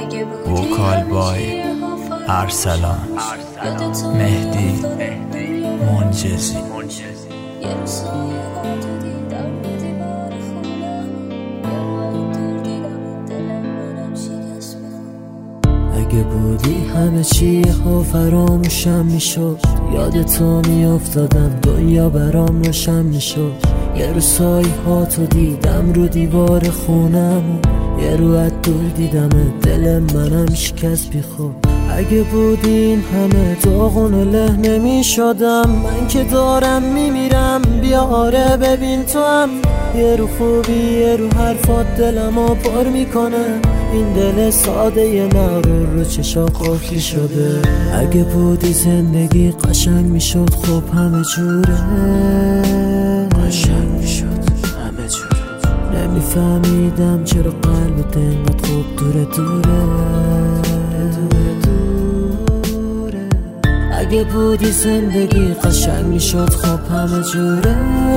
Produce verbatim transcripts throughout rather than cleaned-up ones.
وکال بای ارسلان مهدی منجزی اگه بودی همه چی ها فراموشم میشد، یاد تو میافتادم دنیا برام روشن میشد. یه رو سایه ها تو دیدم رو دیوار خونم، یه رو از دور دیدم دل منم شکست بی خود. اگه بودین همه داغون و له نمی شدم، من که دارم میمیرم. بیا آره ببین تو هم یه رو خوبی، یه رو حرفات دلمو پر میکنه. این دل ساده یه مغرور رو چشا قفلی شده. اگه بودی زندگی قشنگ میشد، خب همه جوره قشنگ میشد همه جوره. نمیفهمیدم چرا قلب دنگت خوب دوره دوره دوره. اگه بودی زندگی قشنگ میشد، خب همه جوره.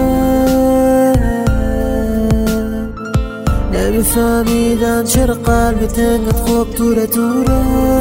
نمیفهمیدم چرا قلب دنگت خوب دوره دوره.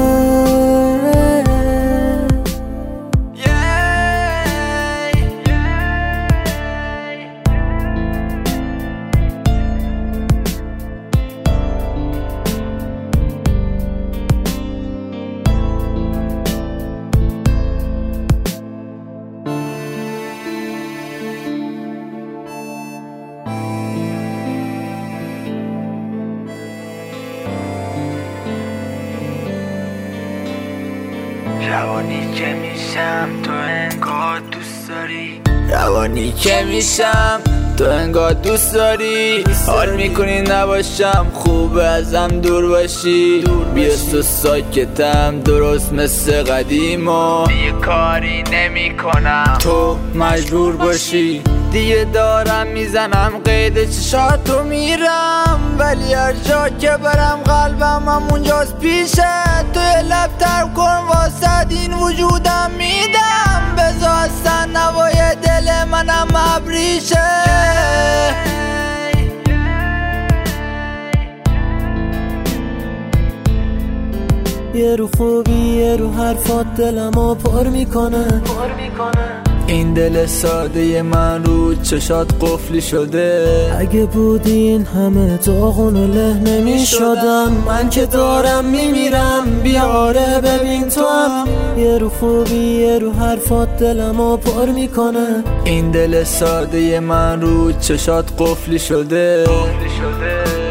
روانی که میشم تو انگار دوست داری، روانی که میشم تو انگار دوست داری. حال میکنی نباشم، خوب ازم دور باشی. بیا تو ساکتم درست مثل قدیم و دیگه کاری نمی کنم تو مجبور باشی. دیگه دارم میزنم قید چشاتو میرم، ولی هر جا که برم قلبم همونجاست پیشه. توی لب تر کن واسد این وجودم میدم، بذار اصلا نوای دل منم ابریشه. یه رو خوبی، یه رو حرفات دلمو پر میکنه. این دل ساده من رو چشات قفلی شده. اگه بودین همه داغون و له نمی شدم، من که دارم میمیرم. بیا آره ببین تو هم یه رو خوبی، یه رو حرفات دلمو پر میکنه. این دل ساده من رو چشات قفلی شده.